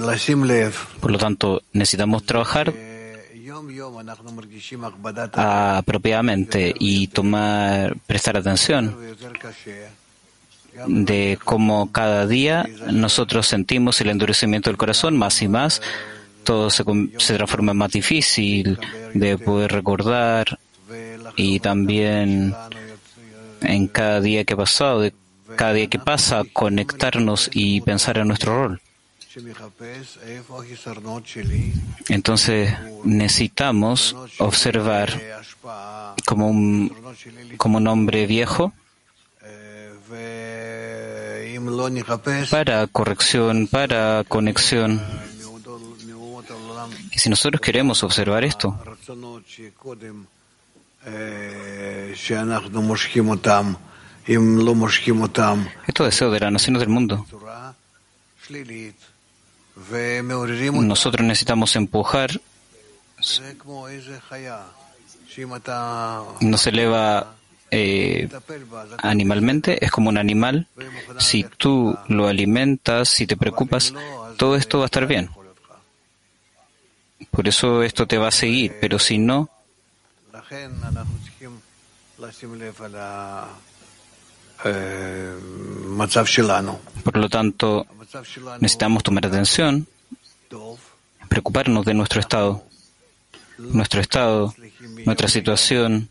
Por lo tanto, necesitamos trabajar apropiadamente y prestar atención de cómo cada día nosotros sentimos el endurecimiento del corazón más y más. Todo se transforma en más difícil de poder recordar, y también en cada día que ha pasado, cada día que pasa, conectarnos y pensar en nuestro rol. Entonces necesitamos observar como un hombre viejo para corrección, para conexión. Y si nosotros queremos observar esto, estos deseos de las naciones del mundo, nosotros necesitamos empujar. No se eleva animalmente, es como un animal. Si tú lo alimentas, si te preocupas, todo esto va a estar bien. Por eso esto te va a seguir, pero si no, por lo tanto, necesitamos tomar atención, preocuparnos de nuestra estado, nuestra situación.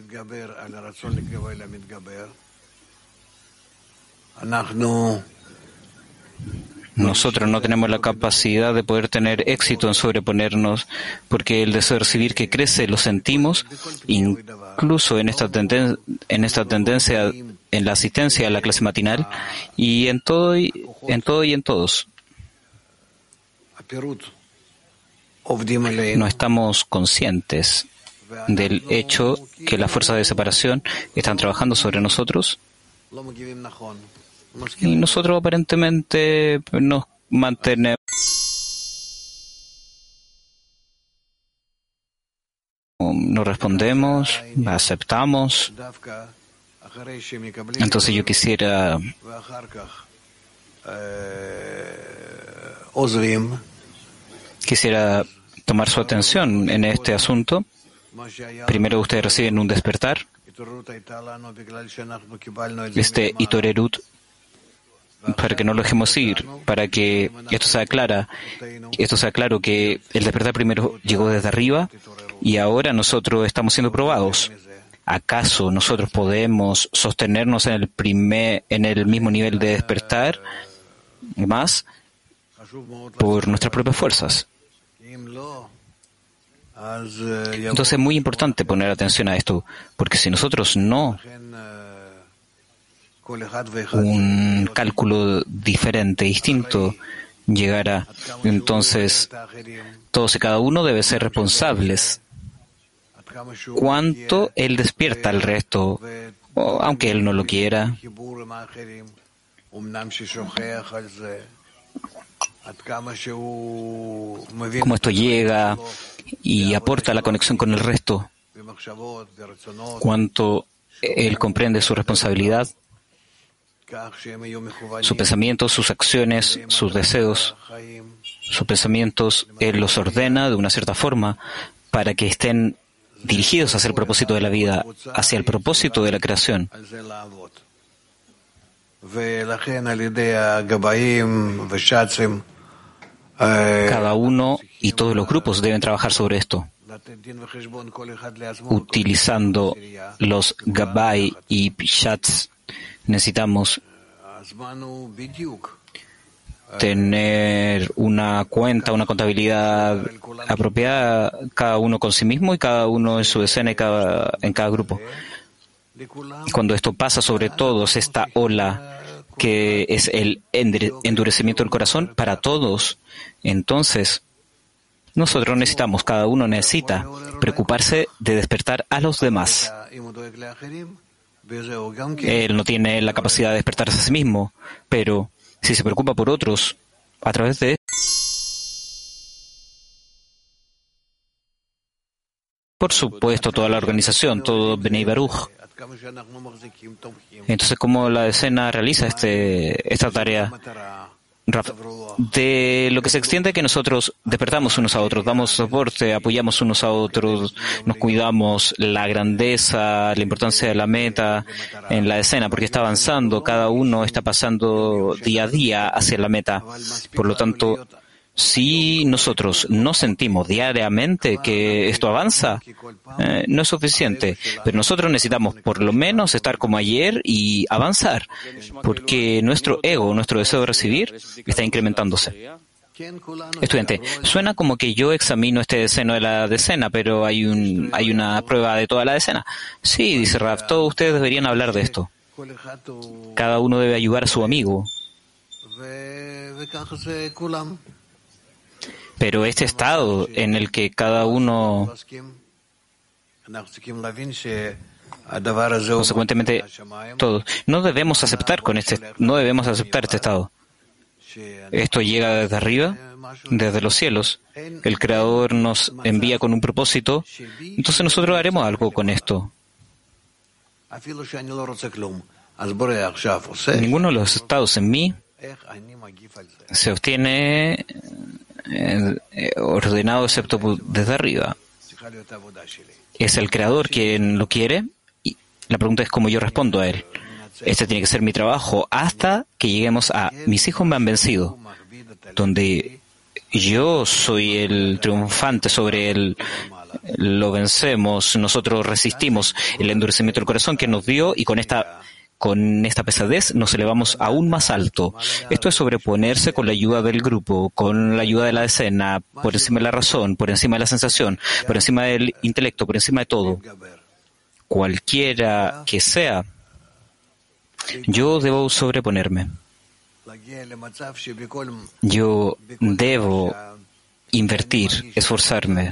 Nosotros no tenemos la capacidad de poder tener éxito en sobreponernos, porque el deseo de recibir que crece lo sentimos, incluso en esta tendencia, en la asistencia a la clase matinal, y en todo y en todos. No estamos conscientes del hecho que las fuerzas de separación están trabajando sobre nosotros, y nosotros aparentemente nos mantenemos, no respondemos, aceptamos. Entonces yo quisiera tomar su atención en este asunto. Primero ustedes reciben un despertar, este Itorerut, para que no lo dejemos ir, para que esto sea claro que el despertar primero llegó desde arriba y ahora nosotros estamos siendo probados. ¿Acaso nosotros podemos sostenernos en el mismo nivel de despertar más por nuestras propias fuerzas? Entonces es muy importante poner atención a esto, porque si nosotros no, un cálculo diferente, distinto, llegará. Entonces, todos y cada uno debe ser responsables. ¿Cuánto él despierta al resto, aunque él no lo quiera? Cómo esto llega y aporta la conexión con el resto. Cuánto él comprende su responsabilidad, sus pensamientos, sus acciones, sus deseos, sus pensamientos, él los ordena de una cierta forma para que estén dirigidos hacia el propósito de la vida, hacia el propósito de la creación. Cada uno y todos los grupos deben trabajar sobre esto, utilizando los Gabay y Pshatz. Necesitamos tener una contabilidad apropiada, cada uno con sí mismo y cada uno en su escena en cada grupo. Cuando esto pasa sobre todos, esta ola que es el endurecimiento del corazón para todos, entonces nosotros cada uno necesita preocuparse de despertar a los demás. Él no tiene la capacidad de despertarse a sí mismo, pero si se preocupa por otros, a través de por supuesto, toda la organización, todo Bnei Baruch. Entonces, ¿cómo la escena realiza esta tarea? Raf, de lo que se extiende que nosotros despertamos unos a otros, damos soporte, apoyamos unos a otros, nos cuidamos, la grandeza, la importancia de la meta en la escena, porque está avanzando, cada uno está pasando día a día hacia la meta. Por lo tanto, si nosotros no sentimos diariamente que esto avanza, no es suficiente. Pero nosotros necesitamos por lo menos estar como ayer y avanzar, porque nuestro ego, nuestro deseo de recibir, está incrementándose. Estudiante, suena como que yo examino este deceno de la decena, pero hay una prueba de toda la decena. Sí, dice Rav, todos ustedes deberían hablar de esto. Cada uno debe ayudar a su amigo. Pero este estado en el que cada uno, consecuentemente todos, no debemos aceptar este estado. Esto llega desde arriba, desde los cielos. El Creador nos envía con un propósito, entonces nosotros haremos algo con esto. Ninguno de los estados en mí se obtiene ordenado excepto desde arriba. Es el Creador quien lo quiere y la pregunta es cómo yo respondo a Él. Este tiene que ser mi trabajo hasta que lleguemos a mis hijos me han vencido, donde yo soy el triunfante sobre Él. Lo vencemos, nosotros resistimos el endurecimiento del corazón que nos dio y con esta pesadez nos elevamos aún más alto. Esto es sobreponerse con la ayuda del grupo, con la ayuda de la escena, por encima de la razón, por encima de la sensación, por encima del intelecto, por encima de todo. Cualquiera que sea, yo debo sobreponerme. Yo debo invertir, esforzarme.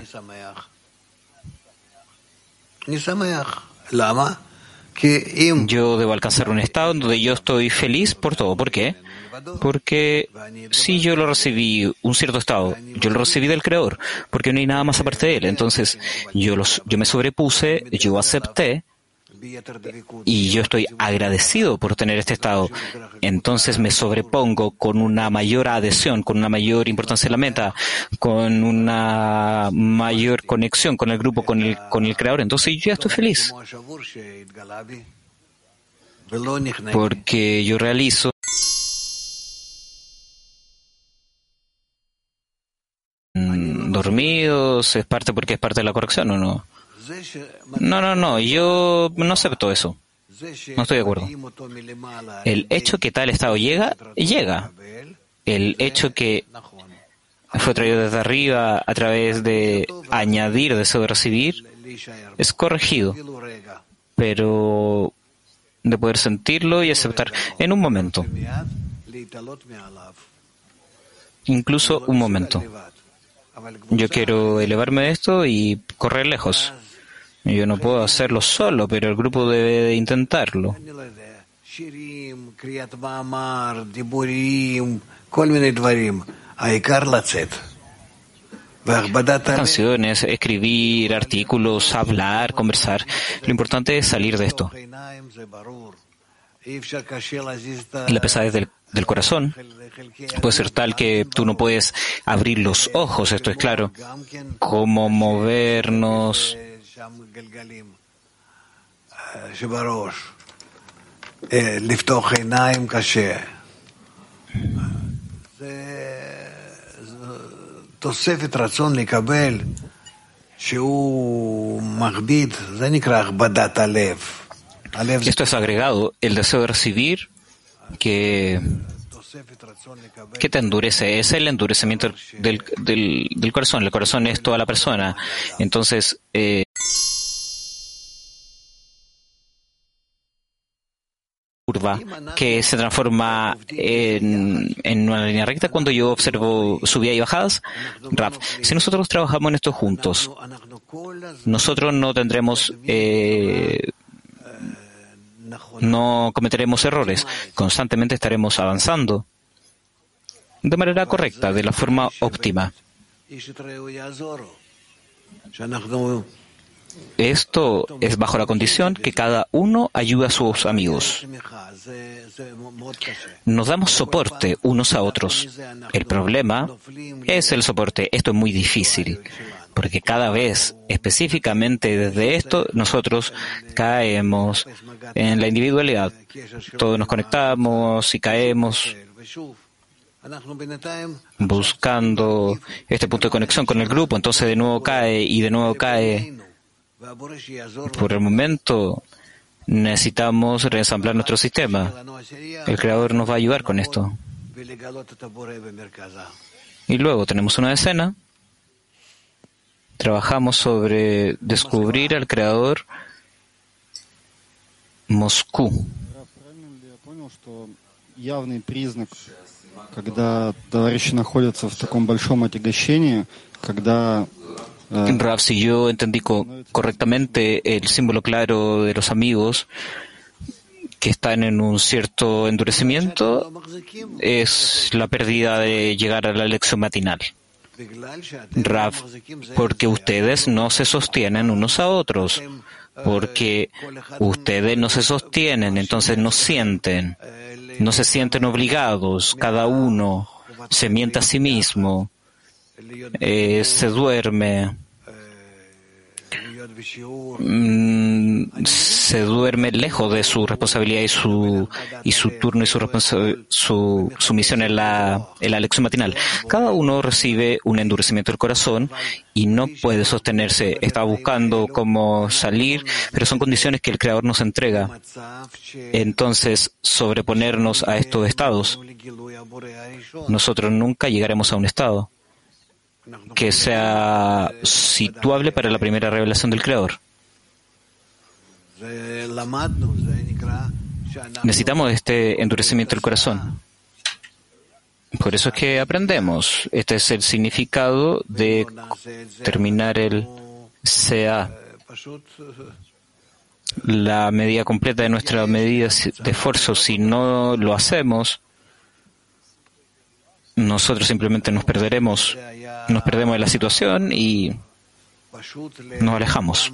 Yo debo alcanzar un estado donde yo estoy feliz por todo. ¿Por qué? Porque si yo lo recibí, un cierto estado, yo lo recibí del Creador, porque no hay nada más aparte de Él. Entonces, yo me sobrepuse, yo acepté, y yo estoy agradecido por tener este estado. Entonces me sobrepongo con una mayor adhesión, con una mayor importancia en la meta, con una mayor conexión con el grupo, con el Creador. Entonces yo ya estoy feliz. Porque yo realizo dormidos, porque es parte de la corrección, ¿o no? No, yo no acepto eso. No estoy de acuerdo. El hecho que tal estado llega. El hecho que fue traído desde arriba a través de añadir deseo de recibir es corregido, pero de poder sentirlo y aceptar en un momento. Incluso un momento. Yo quiero elevarme de esto y correr lejos. Yo no puedo hacerlo solo, pero el grupo debe de intentarlo. Canciones, escribir, artículos, hablar, conversar. Lo importante es salir de esto. La pesadez del corazón puede ser tal que tú no puedes abrir los ojos, esto es claro. Cómo movernos. Esto es agregado, el deseo de recibir que te endurece, es el endurecimiento del corazón. El corazón es toda la persona. Entonces, curva que se transforma en una línea recta cuando yo observo subidas y bajadas. Rav, si nosotros trabajamos en esto juntos, nosotros no tendremos no cometeremos errores. Constantemente estaremos avanzando de manera correcta, de la forma óptima. Esto es bajo la condición que cada uno ayuda a sus amigos. Nos damos soporte unos a otros. El problema es el soporte. Esto es muy difícil, porque cada vez, específicamente desde esto, nosotros caemos en la individualidad. Todos nos conectamos y caemos buscando este punto de conexión con el grupo. Entonces de nuevo cae y de nuevo cae. Por el momento necesitamos reensamblar nuestro sistema. El Creador nos va a ayudar con esto. Y luego tenemos una escena. Trabajamos sobre descubrir al Creador Moscú. Когда товарищи находятся в таком большом отягощении, когда Rav, si yo entendí correctamente el símbolo claro de los amigos que están en un cierto endurecimiento, es la pérdida de llegar a la lección matinal. Rav, porque ustedes no se sostienen unos a otros, porque ustedes no se sostienen, entonces no se sienten obligados, cada uno se miente a sí mismo, se duerme lejos de su responsabilidad y su turno y su misión en la lección matinal. Cada uno recibe un endurecimiento del corazón y no puede sostenerse. Está buscando cómo salir, pero son condiciones que el Creador nos entrega. Entonces, sobreponernos a estos estados, nosotros nunca llegaremos a un estado que sea situable para la primera revelación del Creador. Necesitamos este endurecimiento del corazón. Por eso es que aprendemos. Este es el significado de terminar el CA. La medida completa de nuestra medida de esfuerzo. Si no lo hacemos, nosotros simplemente nos perdemos de la situación y nos alejamos.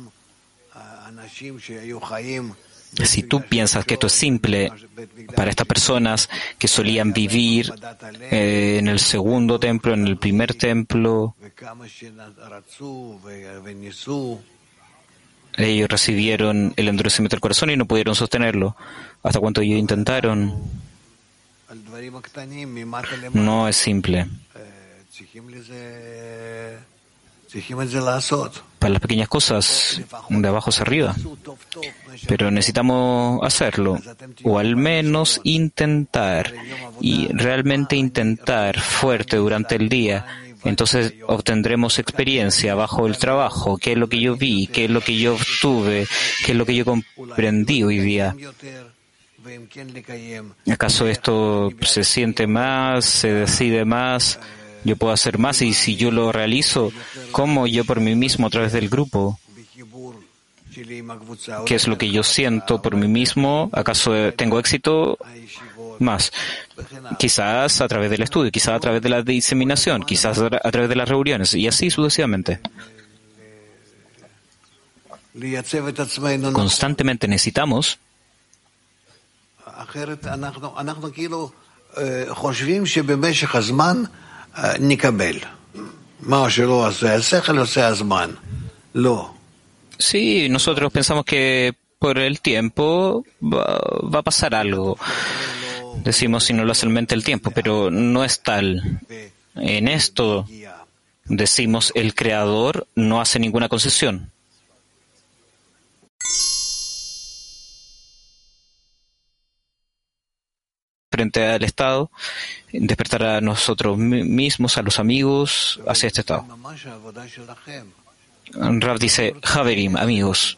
Si tú piensas que esto es simple para estas personas que solían vivir en el segundo templo, en el primer templo, ellos recibieron el endurecimiento del corazón y no pudieron sostenerlo. ¿Hasta cuánto ellos intentaron? No es simple. Para las pequeñas cosas, de abajo hacia arriba. Pero necesitamos hacerlo, o al menos intentar, y realmente intentar fuerte durante el día. Entonces obtendremos experiencia bajo el trabajo, qué es lo que yo vi, qué es lo que yo obtuve, qué es lo que yo comprendí hoy día. ¿Acaso esto se siente más, se decide más? Yo puedo hacer más, y si yo lo realizo, ¿cómo yo por mí mismo a través del grupo? ¿Qué es lo que yo siento por mí mismo? ¿Acaso tengo éxito? Más. Quizás a través del estudio, quizás a través de la diseminación, quizás a través de las reuniones, y así sucesivamente. Constantemente necesitamos sí, nosotros pensamos que por el tiempo va a pasar algo. Decimos si no lo hace el mente el tiempo, pero no es tal. En esto decimos el Creador no hace ninguna concesión. Frente al Estado, despertar a nosotros mismos, a los amigos, hacia este estado. Rav dice, Haverim, amigos,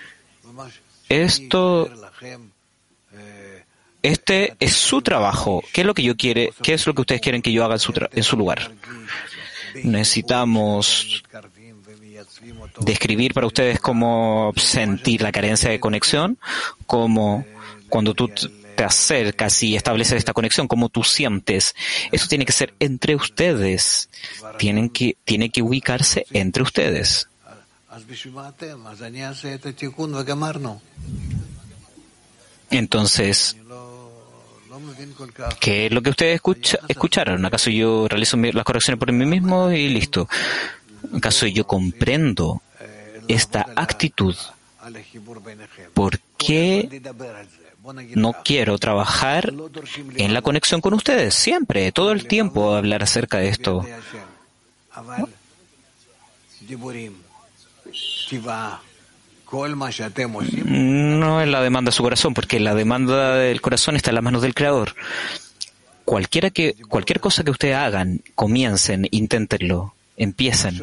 este es su trabajo. ¿Qué es lo que yo quiere? ¿Qué es lo que ustedes quieren que yo haga en su lugar? Necesitamos describir para ustedes cómo sentir la carencia de conexión, cómo cuando tú te acercas y estableces esta conexión, cómo tú sientes. Eso tiene que ser entre ustedes. Tiene que ubicarse entre ustedes. Entonces, ¿qué es lo que ustedes escucharon? ¿Acaso yo realizo las correcciones por mí mismo y listo? ¿Acaso yo comprendo esta actitud? ¿Por qué no quiero trabajar en la conexión con ustedes? Siempre, todo el tiempo hablar acerca de esto. No es la demanda de su corazón, porque la demanda del corazón está en las manos del Creador. Cualquier cosa que ustedes hagan, comiencen, inténtenlo, empiecen.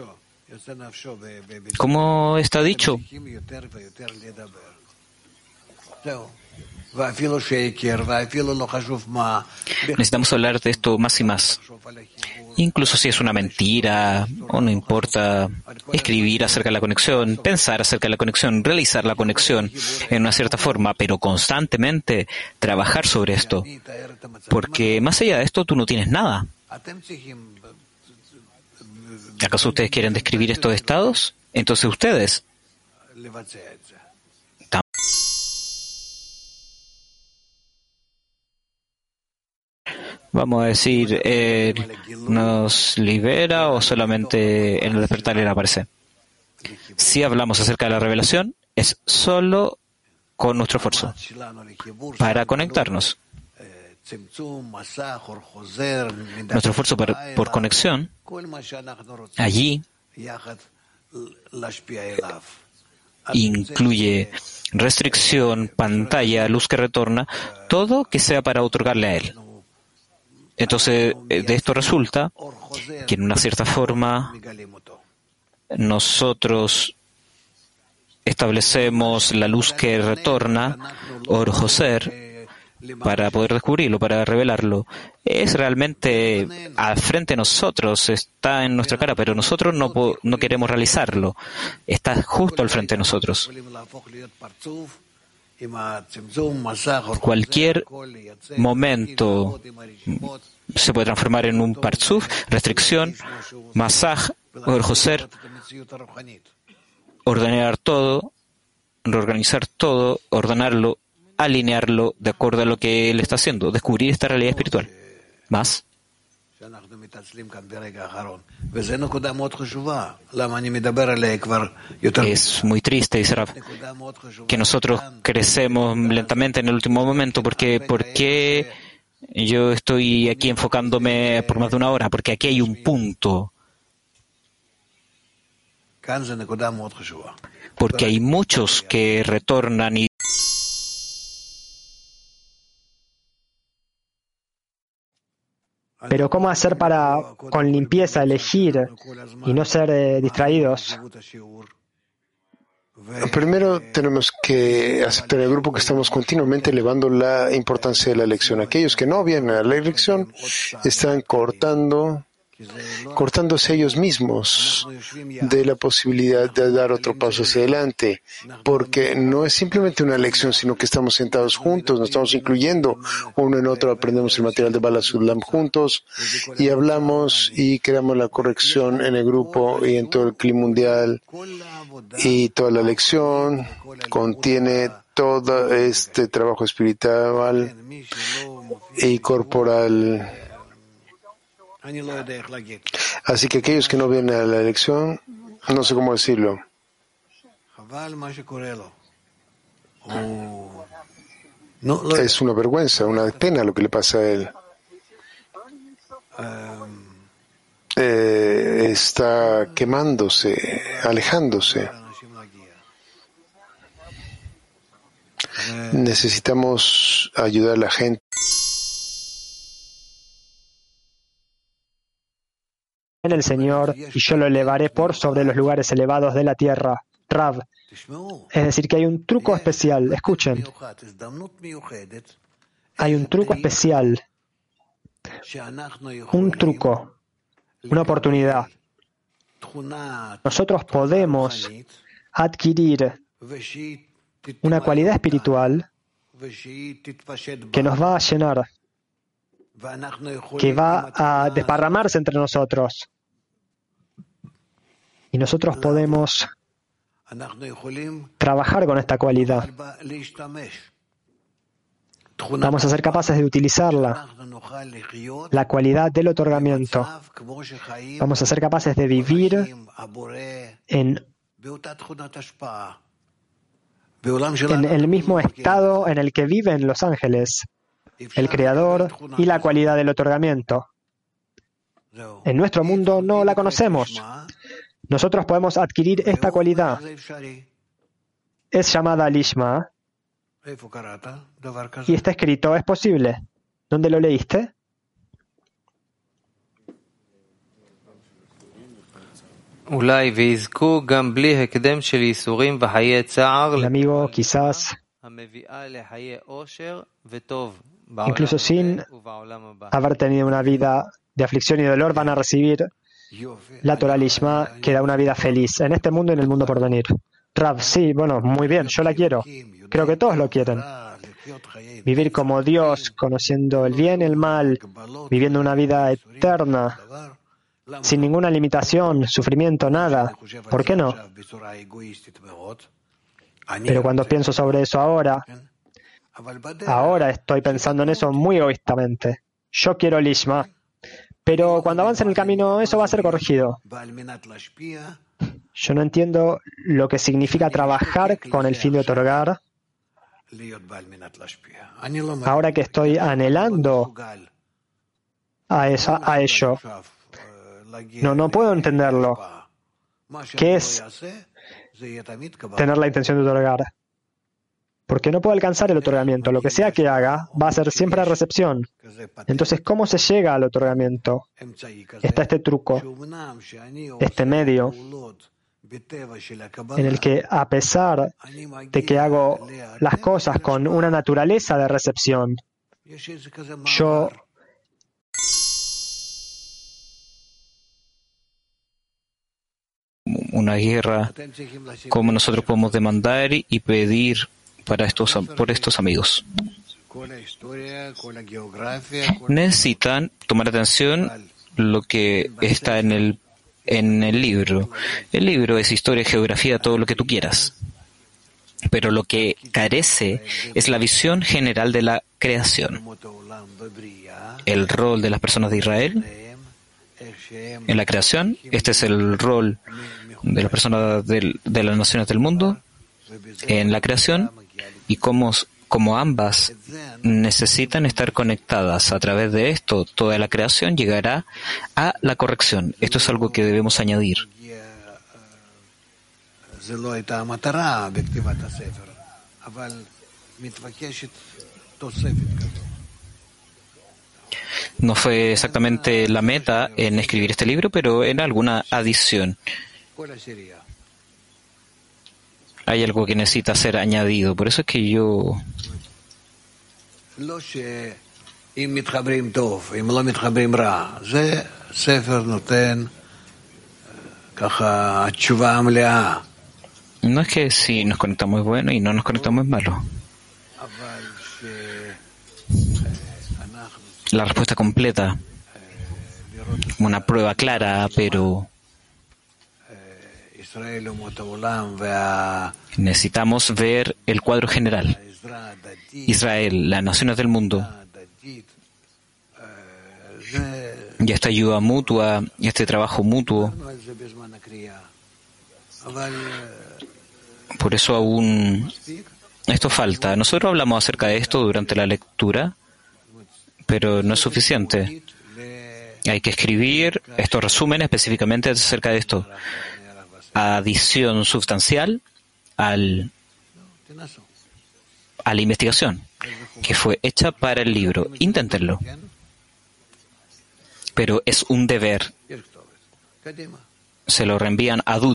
¿Cómo está dicho? Necesitamos hablar de esto más y más. Incluso si es una mentira, o no importa, escribir acerca de la conexión, pensar acerca de la conexión, realizar la conexión en una cierta forma, pero constantemente trabajar sobre esto. Porque más allá de esto, tú no tienes nada. ¿Acaso ustedes quieren describir estos estados? Entonces ustedes vamos a decir, ¿nos libera o solamente en el despertar Él aparece? Si hablamos acerca de la revelación, es solo con nuestro esfuerzo para conectarnos. Nuestro esfuerzo por conexión, allí incluye restricción, pantalla, luz que retorna, todo que sea para otorgarle a Él. Entonces, de esto resulta que en una cierta forma nosotros establecemos la luz que retorna, Or Joser, para poder descubrirlo, para revelarlo. Es realmente al frente de nosotros, está en nuestra cara, pero nosotros no queremos realizarlo. Está justo al frente de nosotros. Cualquier momento se puede transformar en un parzuf, restricción, masaj, Or Joser, ordenar todo, reorganizar todo, ordenarlo, alinearlo de acuerdo a lo que él está haciendo, descubrir esta realidad espiritual. Más. Es muy triste, dice Rav, que nosotros crecemos lentamente en el último momento, porque ¿por qué yo estoy aquí enfocándome por más de una hora? Porque aquí hay un punto. Porque hay muchos que retornan y pero ¿cómo hacer para, con limpieza, elegir y no ser distraídos? Primero tenemos que aceptar el grupo que estamos continuamente elevando la importancia de la lección. Aquellos que no vienen a la lección están cortándose a ellos mismos de la posibilidad de dar otro paso hacia adelante, porque no es simplemente una lección, sino que estamos sentados juntos, nos estamos incluyendo uno en otro, aprendemos el material de Bala Sudlam juntos y hablamos y creamos la corrección en el grupo y en todo el clima mundial, y toda la lección contiene todo este trabajo espiritual y corporal. Así que aquellos que no vienen a la elección, no sé cómo decirlo. Es una vergüenza, una pena lo que le pasa a él. Está quemándose, alejándose. Necesitamos ayudar a la gente. En el Señor, y yo lo elevaré por sobre los lugares elevados de la tierra. Rav. Es decir, que hay un truco especial. Escuchen. Hay un truco especial. Un truco. Una oportunidad. Nosotros podemos adquirir una cualidad espiritual que nos va a llenar, que va a desparramarse entre nosotros. Y nosotros podemos trabajar con esta cualidad. Vamos a ser capaces de utilizarla, la cualidad del otorgamiento. Vamos a ser capaces de vivir en el mismo estado en el que viven los ángeles, el Creador y la cualidad del otorgamiento. En nuestro mundo no la conocemos. Nosotros podemos adquirir esta cualidad. Es llamada Lishma y está escrito, es posible. ¿Dónde lo leíste? El amigo quizás, incluso sin haber tenido una vida de aflicción y dolor, van a recibir la Torah Lishma, que da una vida feliz en este mundo y en el mundo por venir. Rav, sí, bueno, muy bien, yo la quiero. Creo que todos lo quieren. Vivir como Dios, conociendo el bien y el mal, viviendo una vida eterna, sin ninguna limitación, sufrimiento, nada. ¿Por qué no? Pero cuando pienso sobre eso ahora estoy pensando en eso muy egoístamente. Yo quiero Lishma. Pero cuando avance en el camino, eso va a ser corregido. Yo no entiendo lo que significa trabajar con el fin de otorgar. Ahora que estoy anhelando a ello, no puedo entenderlo. ¿Qué es tener la intención de otorgar? Porque no puedo alcanzar el otorgamiento. Lo que sea que haga, va a ser siempre recepción. Entonces, ¿cómo se llega al otorgamiento? Está este truco, este medio, en el que, a pesar de que hago las cosas con una naturaleza de recepción, yo una guerra, cómo nosotros podemos demandar y pedir por estos amigos. Necesitan tomar atención lo que está en el libro. El libro es historia, geografía, todo lo que tú quieras. Pero lo que carece es la visión general de la creación. El rol de las personas de Israel en la creación. Este es el rol de las personas de las naciones del mundo en la creación, y como ambas necesitan estar conectadas. A través de esto, toda la creación llegará a la corrección. Esto es algo que debemos añadir. No fue exactamente la meta en escribir este libro, pero era alguna adición. Hay algo que necesita ser añadido. Por eso es que yo... No es que si nos conectamos es bueno y no nos conectamos es malo. La respuesta completa, una prueba clara, pero necesitamos ver el cuadro general. Israel, las naciones del mundo, y esta ayuda mutua, este trabajo mutuo. Por eso aún esto falta. Nosotros hablamos acerca de esto durante la lectura, pero no es suficiente. Hay que escribir estos resúmenes específicamente acerca de esto. Adición sustancial a la investigación que fue hecha para el libro. Inténtenlo. Pero es un deber. Se lo reenvían a